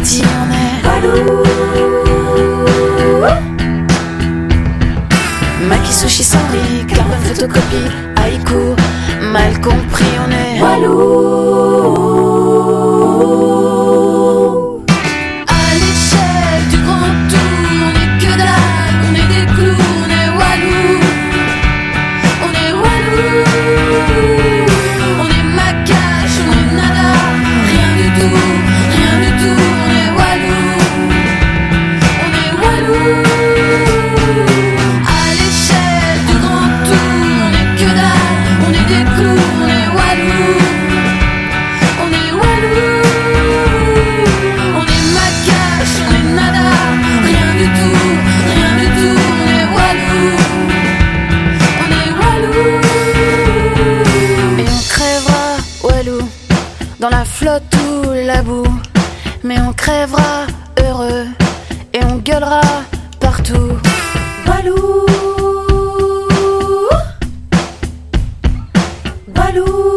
dit on est Walou. Maki sushi sans riz, carbone photocopie, haïku, mal compris on est Walou. À l'échelle du grand tour, on est que dalle, on est des clous, on est Walou. On est Walou. On est macache, on est nada, rien du tout, on est Walou. On est Walou. À l'échelle du grand tour, on est que dalle, on est des clous, on est Walou. On est Walou. On est macache, on est nada, rien du tout, on est Walou. On est Walou. Et on crèvera Walou dans la flotte ou la boue, mais on crèvera heureux et on gueulera partout. Walou. Walou.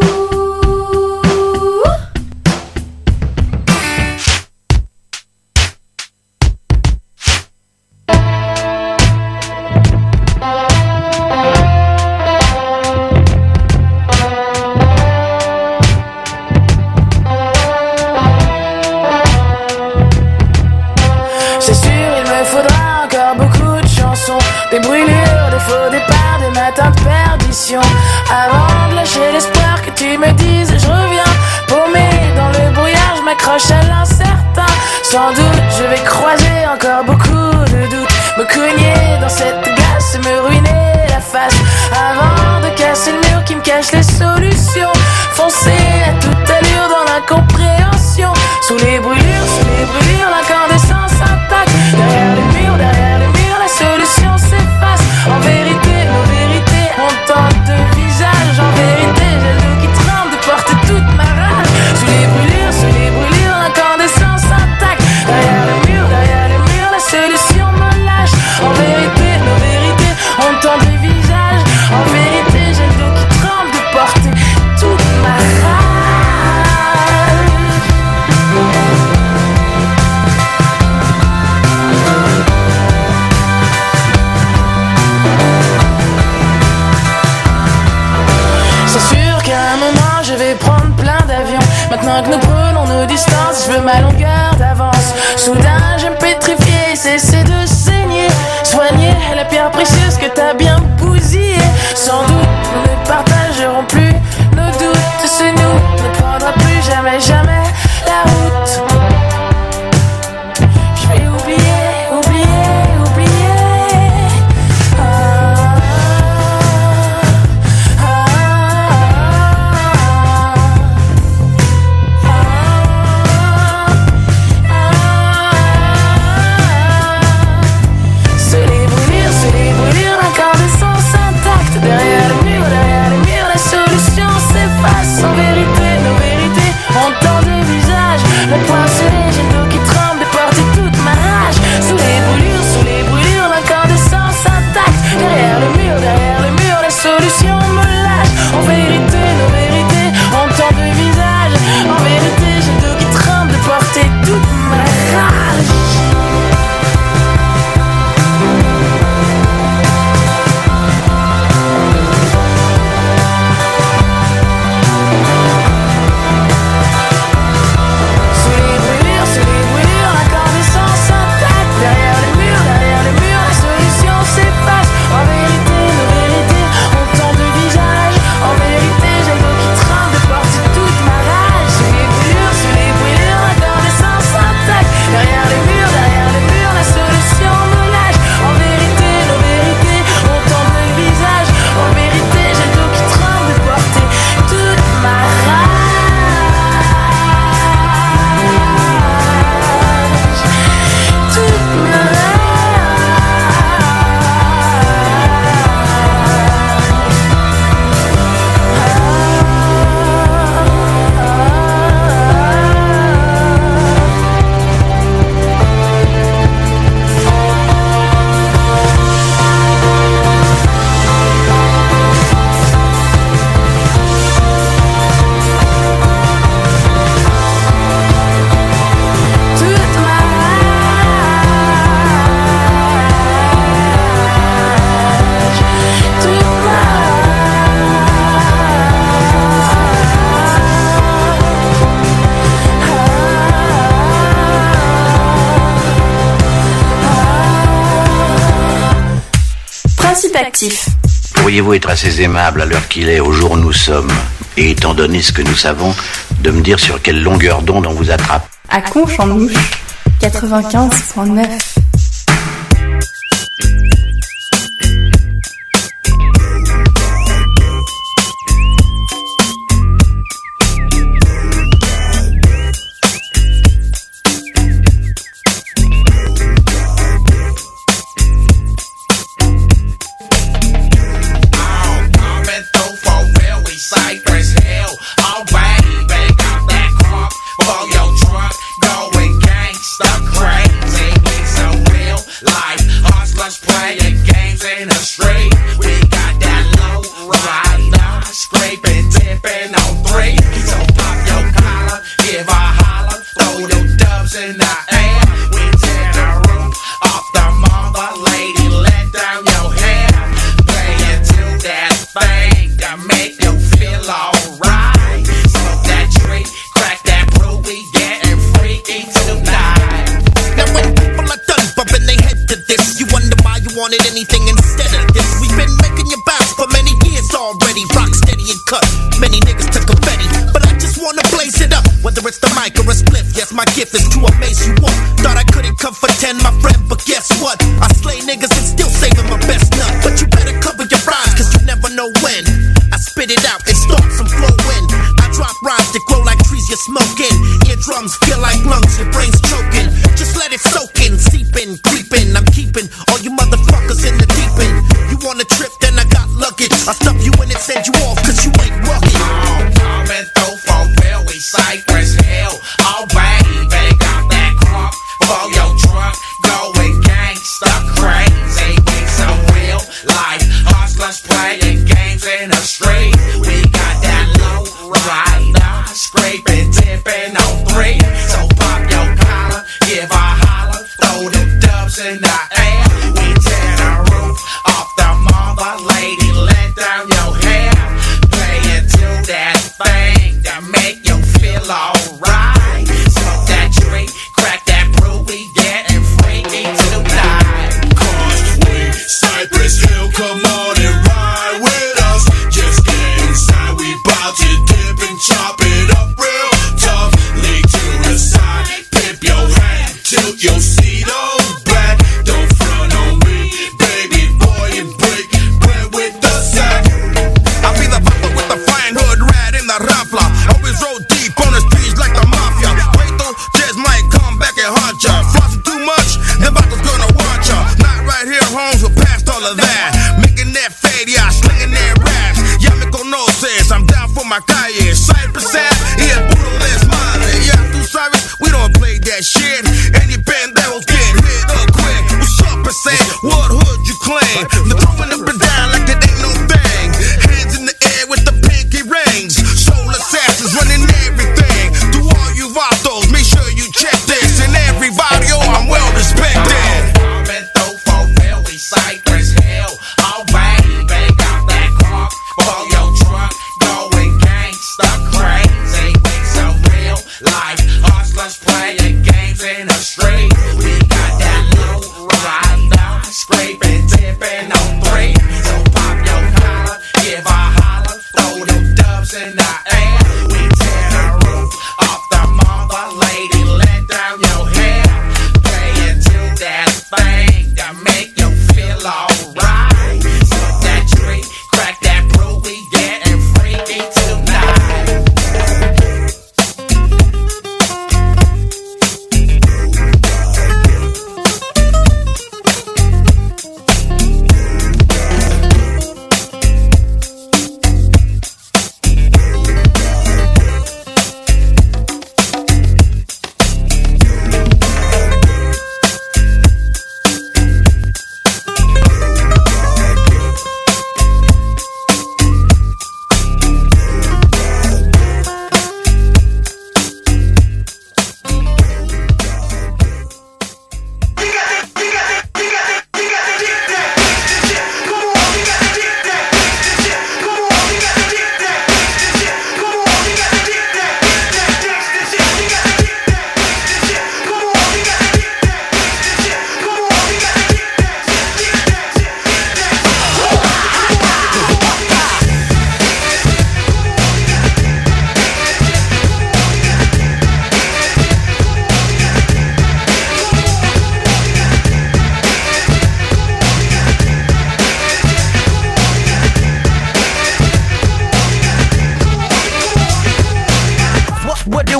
C'est sûr, il me faudra encore beaucoup de chansons, des brûlures, des faux départs, des matins de perdition, avant de lâcher l'espoir que tu me dises je reviens. Paumé dans le brouillard, je m'accroche à l'incertain. Sans doute, je vais croiser encore beaucoup de doutes, me cogner dans cette glace, me ruiner la face, avant de casser le mur qui me cache les solutions. Foncer à toute allure dans l'incompréhension, sous les brûlures, l'incandescence intacte. Derrière les murs, la solution s'efface. En vérité, nos vérités ont tant de visages. En vérité, j'ai le dos qui tremble de porter toute ma rage. Sous les brûlures, l'incandescence intacte. Derrière les murs, la solution me lâche. En vérité, nos vérités ont tant de visages. En vérité, j'ai le dos qui tremble de porter toute ma rage. C'est sûr qu'à un moment je vais prendre plein d'avions. Maintenant que nous prenons nos distances, je veux ma longueur d'avance. Soudain je me pétrifier, cesser de saigner, soigner la pierre précieuse que t'as bien bousillée. Sans doute nous ne partagerons plus nos doutes. Ce nous ne prendra plus jamais la route. Je vais oublier. actif. Pourriez-vous être assez aimable à l'heure qu'il est, au jour où nous sommes, et étant donné ce que nous savons, de me dire sur quelle longueur d'onde on vous attrape? À Conche-en-Ouche, 95.9. Life, hustlers playing games in a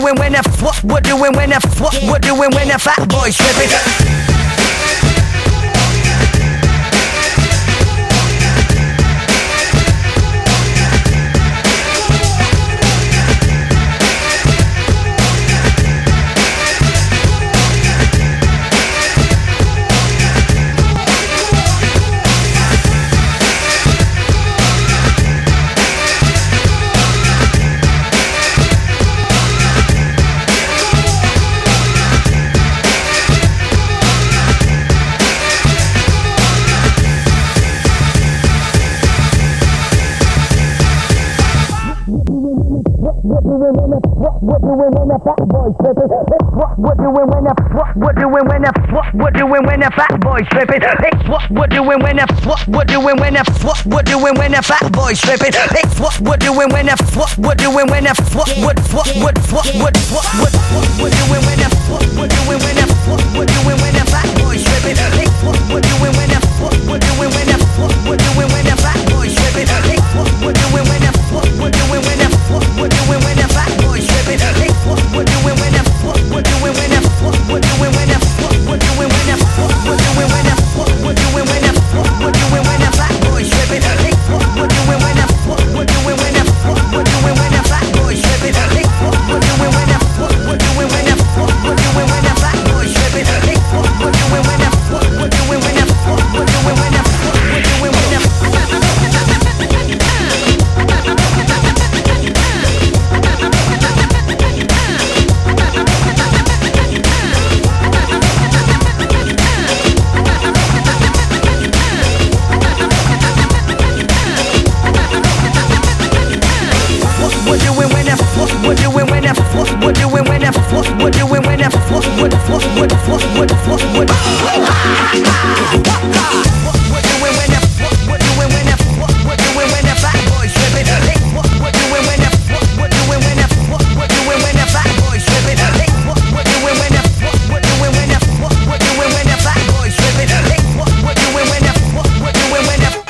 doing when the what we're doing when the what we're doing when the fat boys tripping. What doing when the fat boys tripping? What doing when the what doing when the what doing when the fat boys tripping? What doing when the what doing when the what doing when the fat boys tripping? What doing when the what doing when the what doing when the what doing when the what doing when the fat boys tripping? What doing when the what doing when the what doing when the fat boys tripping? What doing when the what doing when the what doing when the fat boys tripping? What doing when the what doing when the what doing when the what doing when the what doing when the what doing when the what doing when the fat boys tripping? What doing when the what doing when the what doing when the fat boys tripping? What doing when the what doing when the what doing when the fat boys tripping? What doing when the what doing when the what doing when the what doing when the What doing when the what doing when the what doing when the what doing when the what doing when the what doing when the what doing when the fat boys tripping? What doing when the what doing when the what doing when the fat boys tripping? What doing when the what doing when the what doing when the fat boys tripping? What doing when the what doing when the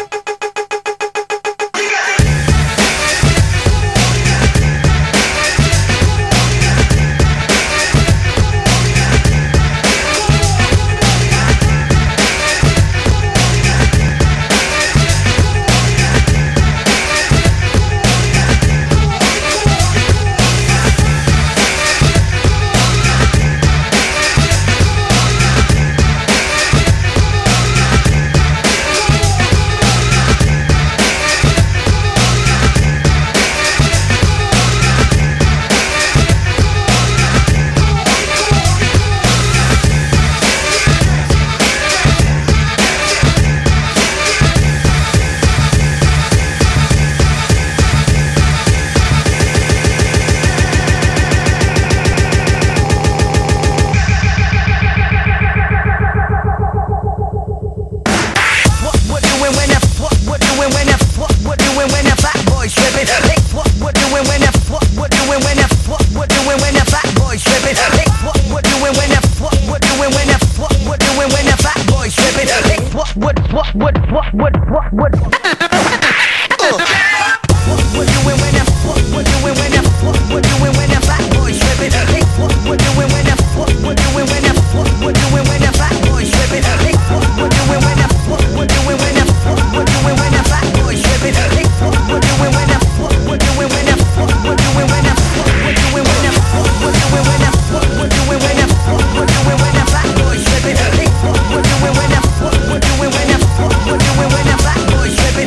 fat boys tripping?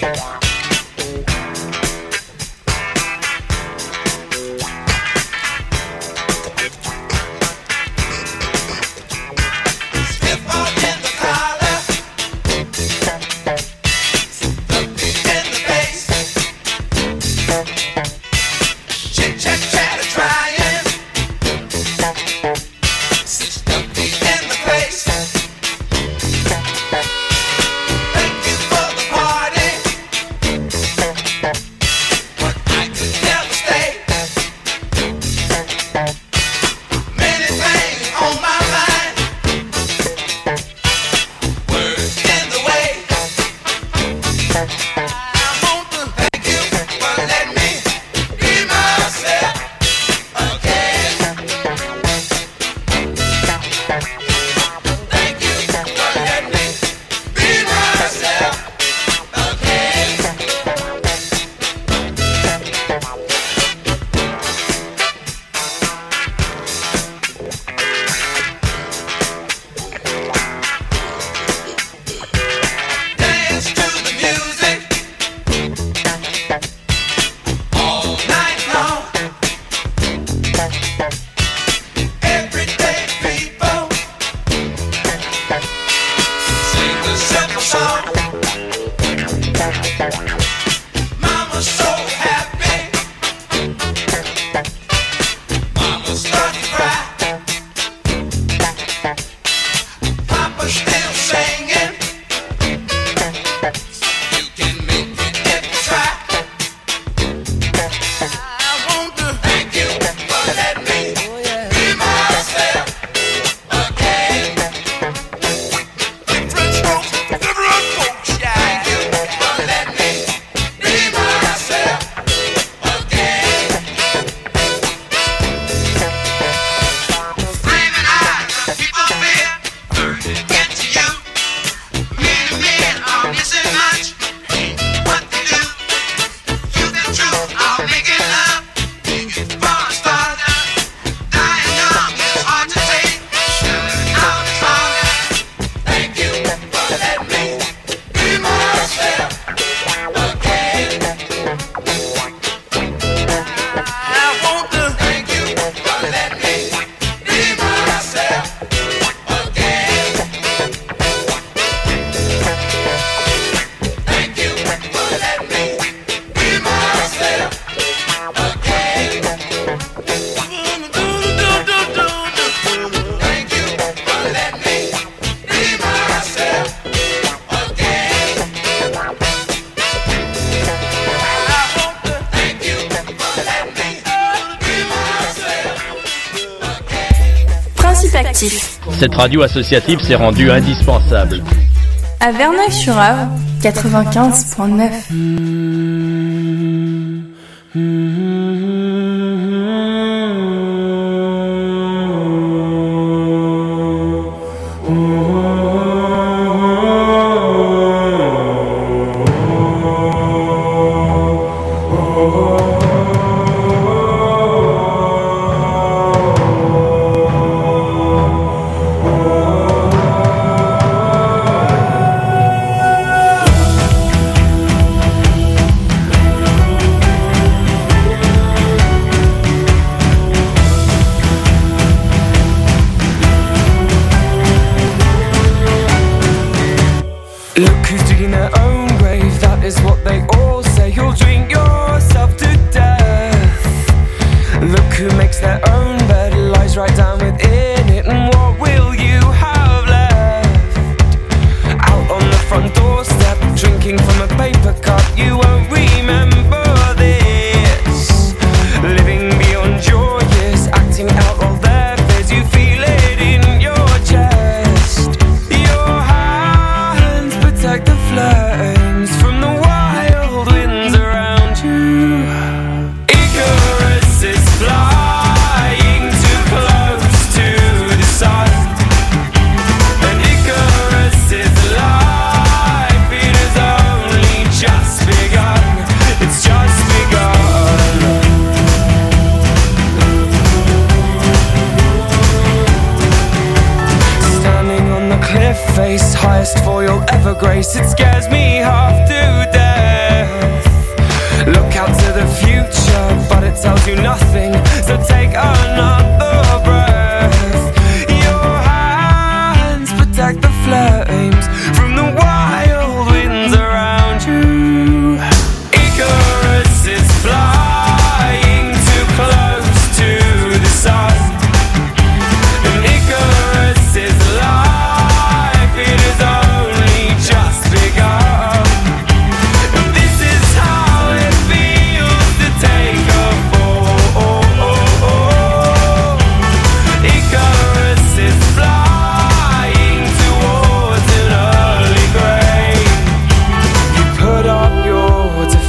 Cette radio associative s'est rendue indispensable. À Verneuil-sur-Avre, 95.9. Face highest for you'll ever grace. It scares me half to death.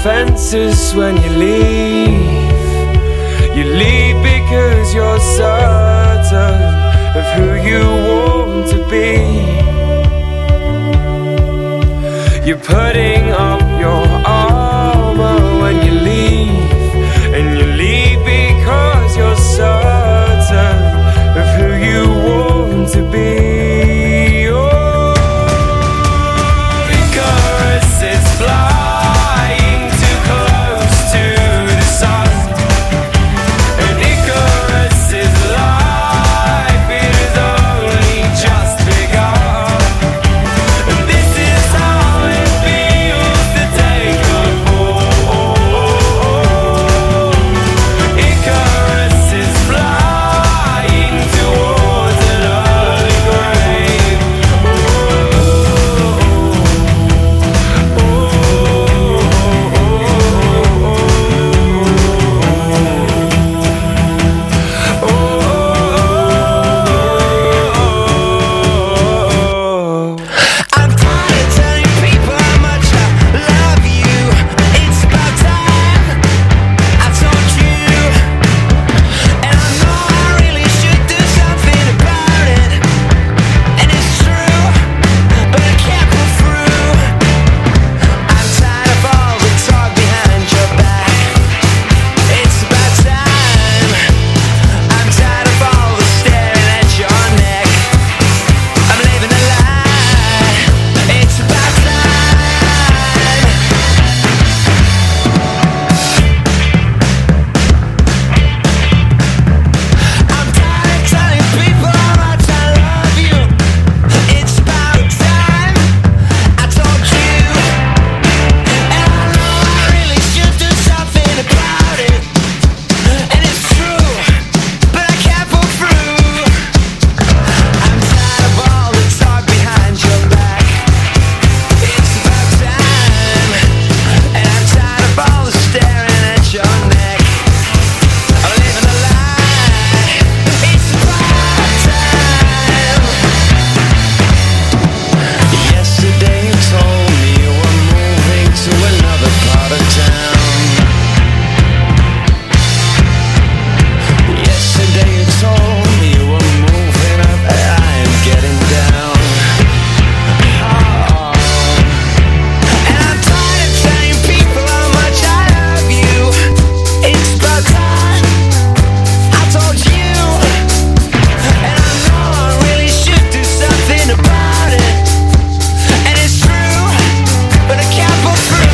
defenses when you leave. You leave because you're certain of who you want to be. You're putting up your armor when you leave, and you leave because you're certain of who you want to be. Oh, Icarus is flying too close to the sun, and Icarus's life is only just begun. And this is how it feels to take a fall. Icarus is flying towards an early grave. I'm tired of telling people how much I love you. It's about time I told you. And I know I really should do something about it. And it's true, but I can't pull through. I'm tired of all the talk behind your back. It's about time. I'm tired of all the staring at your neck. I'm living a lie. It's about time. I'm tired of telling people how much I love you. It's about time I told you. And I know I really should do something about it. And it's true, but I can't pull through. I'm tired of all the talk behind your back. It's about time. And I'm tired of all the staring at your neck. I'm living a lie. It's about time. Yesterday you told me you were moving to another part of town. Yesterday you told me you were moving up, I am getting down. And I'm tired of telling people how much I love you. It's about time I told you. And I know I really should do something about it. And it's true, but I can't pull through.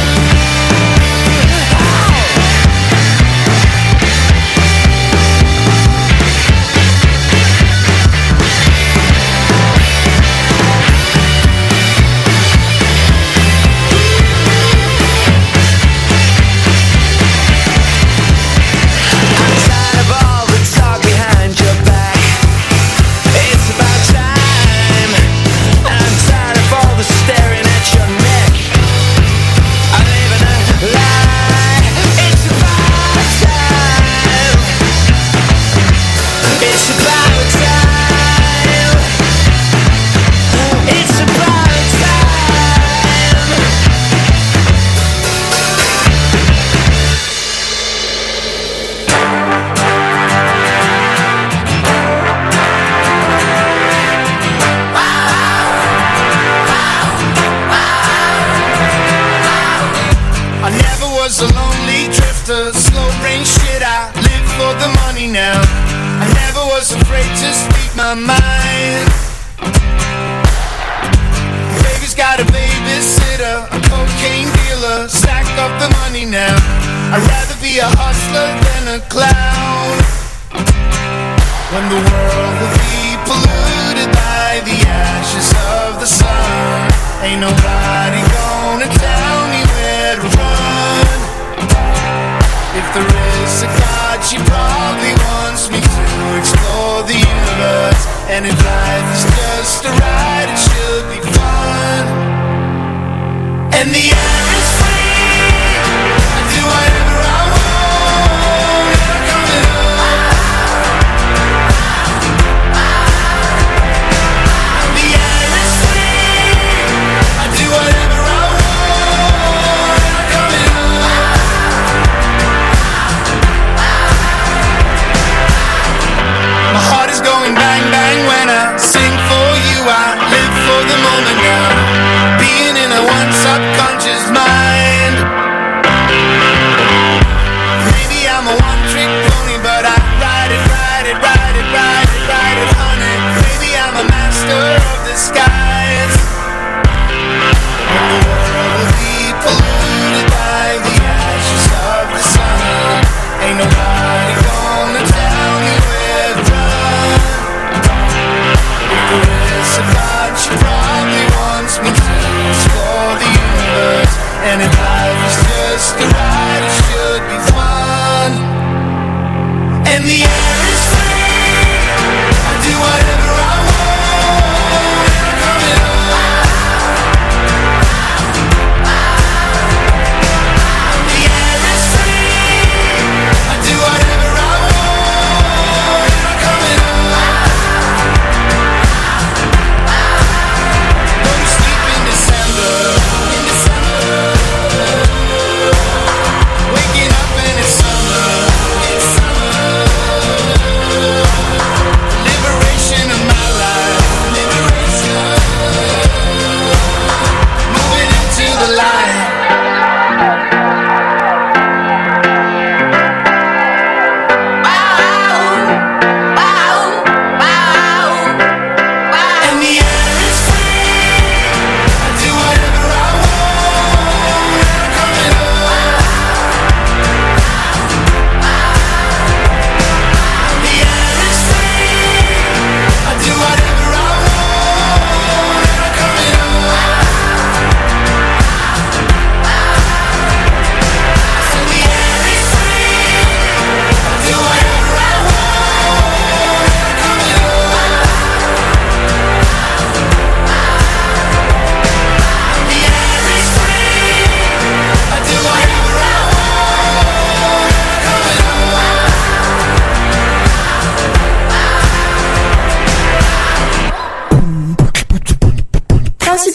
I'm tired of all the talk behind your back. It's about time. I'm tired of all the staring at your neck. I'm living a lie. It's about time. It's about time. It's about time. I never was a lonely drifter, slow brain shit, I live for the money now. I never was afraid to speak my mind. Baby's got a babysitter, a cocaine dealer, stack up the money now. I'd rather be a hustler than a clown. When the world will be polluted by the ashes of the sun, ain't nobody gonna tell me where to run. If there is a God, she probably wants me to explore the universe. And if life is just a ride, it should be fun. And the air is free, I do whatever I want, and I'm coming up. The air is free, I do whatever I want, and I'm coming up.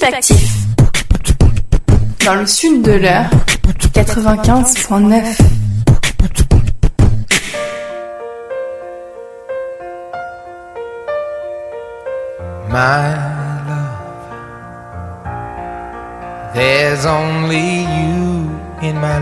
actif. Dans le sud de l'Eure, 95.9. My love, there's only you in my